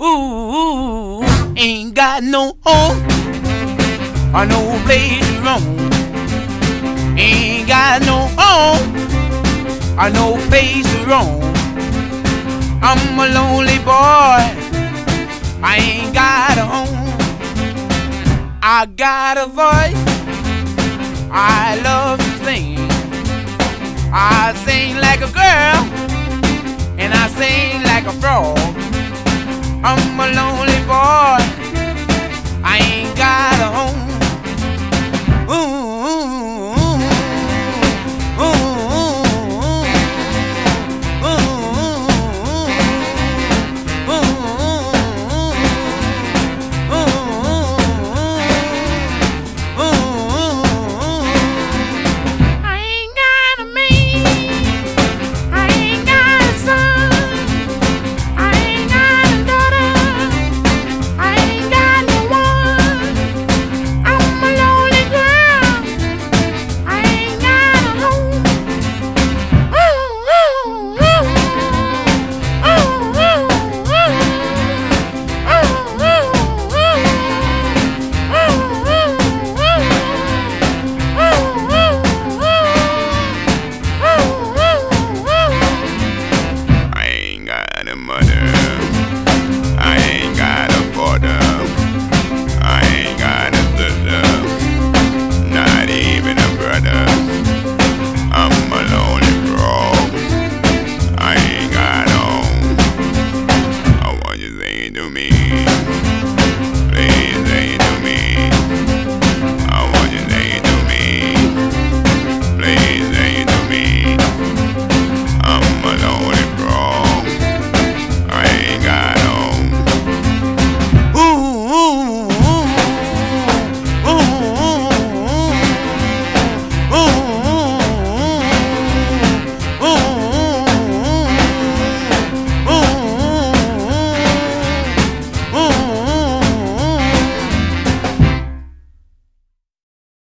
Ain't got no home or no place to roam. Ain't got no home or no place to roam. I'm a lonely boy, I ain't got a home. I got a voice, I love to sing. I sing like a girl, and I sing like a frog. I'm a lonely boy,